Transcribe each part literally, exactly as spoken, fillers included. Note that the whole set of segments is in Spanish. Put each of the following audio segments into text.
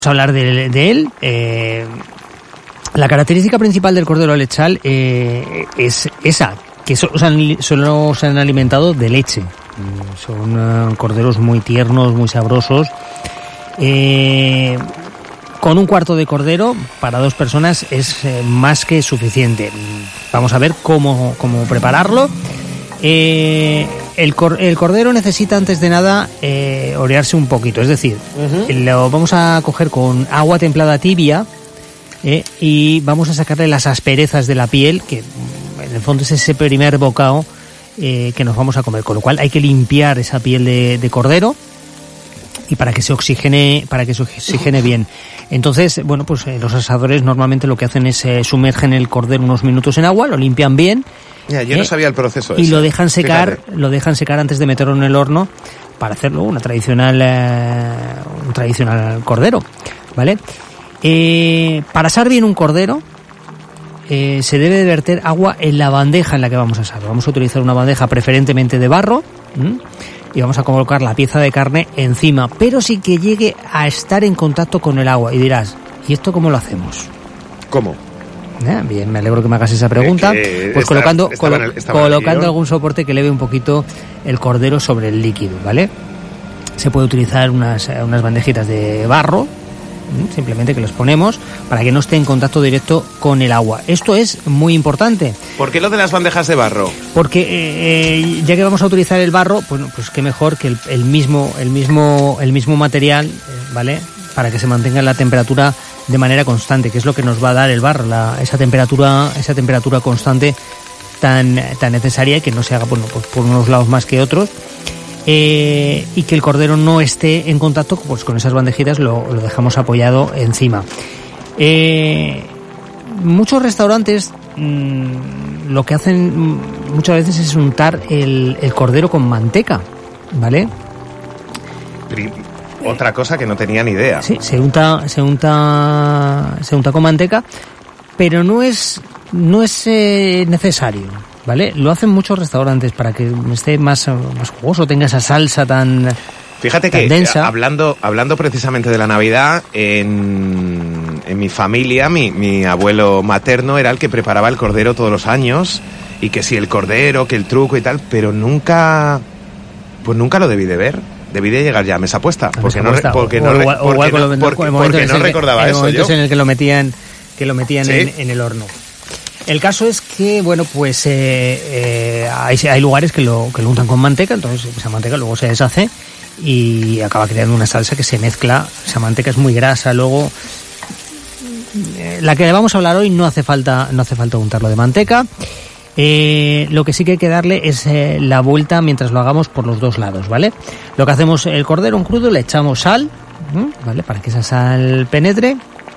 a hablar de, de él. Eh, la característica principal del cordero lechal eh, es esa, que so, solo se han alimentado de leche. Son uh, corderos muy tiernos, muy sabrosos. Eh, con un cuarto de cordero para dos personas es eh, más que suficiente. Vamos a ver cómo, cómo prepararlo. Eh, el, cor, el cordero necesita antes de nada eh, orearse un poquito, es decir, uh-huh. lo vamos a coger con agua templada tibia eh, y vamos a sacarle las asperezas de la piel, que en el fondo es ese primer bocado eh, que nos vamos a comer, con lo cual hay que limpiar esa piel de, de cordero y para que se oxigene, para que se oxigene bien. Entonces, bueno, pues eh, los asadores normalmente lo que hacen es eh, sumergen el cordero unos minutos en agua, lo limpian bien. Ya, yo eh, no sabía el proceso y ese. lo dejan secar, Fíjate. lo dejan secar antes de meterlo en el horno para hacerlo una tradicional, eh, un tradicional cordero, ¿vale? Eh, para asar bien un cordero eh, se debe de verter agua en la bandeja en la que vamos a asar. Vamos a utilizar una bandeja preferentemente de barro. ¿m? Y vamos a colocar la pieza de carne encima, pero sin que llegue a estar en contacto con el agua. Y dirás, ¿y esto cómo lo hacemos? ¿Cómo? ¿Eh? Bien, me alegro que me hagas esa pregunta. Eh, pues está, colocando, estaba colo- en el, estaba colocando en el algún soporte que eleve un poquito el cordero sobre el líquido, ¿vale? Se puede utilizar unas, unas bandejitas de barro, ¿eh? Simplemente que los ponemos para que no esté en contacto directo con el agua. Esto es muy importante. ¿Por qué lo de las bandejas de barro? Porque eh, eh, ya que vamos a utilizar el barro, pues, pues qué mejor que el, el mismo el mismo el mismo material, eh, ¿vale? Para que se mantenga la temperatura de manera constante, que es lo que nos va a dar el barro, la, esa temperatura esa temperatura constante tan tan necesaria y que no se haga bueno, pues, por unos lados más que otros. Eh, y que el cordero no esté en contacto, pues con esas bandejitas lo, lo dejamos apoyado encima. Eh, muchos restaurantes mmm, lo que hacen muchas veces es untar el, el cordero con manteca, ¿vale? Pri- Otra cosa que no tenía ni idea. Sí, se unta, se unta, se unta con manteca, pero no es, no es eh, necesario. ¿Vale? Lo hacen muchos restaurantes para que esté más, más jugoso, tenga esa salsa tan Fíjate tan que densa. hablando hablando precisamente de la Navidad, en, en mi familia, mi, mi abuelo materno era el que preparaba el cordero todos los años, y que si el cordero, que el truco y tal, pero nunca, pues nunca lo debí de ver. Debí de llegar ya a mesa puesta, porque no, porque no, porque no, porque, porque no recordaba eso yo. En el que lo metían, que lo metían ¿Sí? en, en el horno. El caso es que, bueno, pues eh, eh, hay, hay lugares que lo, que lo untan con manteca, entonces esa manteca luego se deshace y acaba creando una salsa que se mezcla. Esa manteca es muy grasa, luego eh, la que vamos a hablar hoy no hace falta, no hace falta untarlo de manteca. Eh, lo que sí que hay que darle es eh, la vuelta mientras lo hagamos por los dos lados, ¿vale? Lo que hacemos, el cordero en crudo, le echamos sal, ¿vale? Para que esa sal penetre.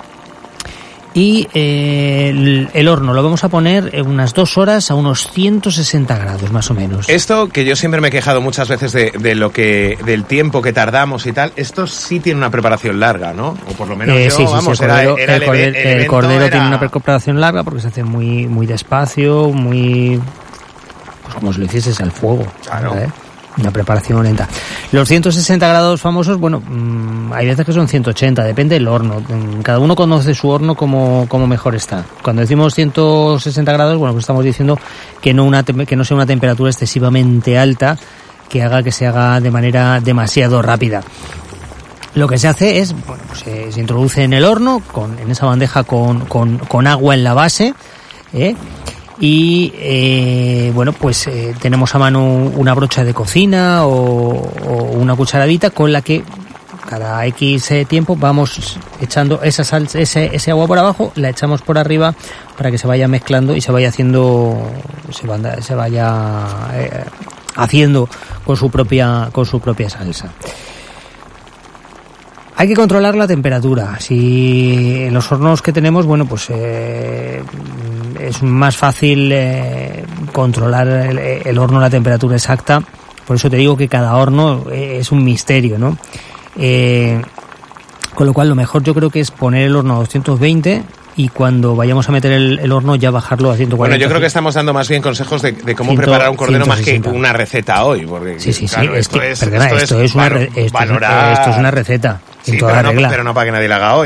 Y eh, el, el horno lo vamos a poner en unas dos horas a unos ciento sesenta grados más o menos. Esto, que yo siempre me he quejado muchas veces de, de lo que del tiempo que tardamos y tal, esto sí tiene una preparación larga, ¿no? O por lo menos eh, yo, sí, sí, vamos, sí, el era, cordero, era el el, cordero, el, el evento cordero era... tiene una preparación larga porque se hace muy muy despacio, muy... pues como si lo hicieses al fuego. Claro. ¿Vale? Una preparación lenta. Los ciento sesenta grados famosos, bueno, mmm, hay veces que son ciento ochenta, depende del horno. Cada uno conoce su horno como, como mejor está. Cuando decimos ciento sesenta grados, bueno, pues estamos diciendo que no, una, que no sea una temperatura excesivamente alta que haga que se haga de manera demasiado rápida. Lo que se hace es, bueno, pues se, se introduce en el horno, con, en esa bandeja con, con, con agua en la base, ¿eh? Y eh, bueno, pues eh, tenemos a mano una brocha de cocina o, o una cucharadita con la que cada X tiempo vamos echando esa sal, ese, ese agua por abajo, la echamos por arriba para que se vaya mezclando y se vaya haciendo, se vaya, se vaya eh, haciendo con su propia, con su propia salsa. Hay que controlar la temperatura. Si en los hornos que tenemos, bueno, pues eh, es más fácil eh, controlar el, el horno, la temperatura exacta. Por eso te digo que cada horno es un misterio, ¿no? Eh, con lo cual lo mejor yo creo que es poner el horno a doscientos veinte y cuando vayamos a meter el, el horno ya bajarlo a ciento cuarenta. Bueno, yo creo que estamos dando más bien consejos de, de cómo cien, preparar un cordero más que ciento sesenta. una receta hoy. Porque, Sí, sí, sí. claro, Es esto que, es, perdona, esto esto es, es una, valo- re, esto, valorar... es, esto es una receta. en Sí, toda pero no, regla. pero no para que nadie la haga hoy.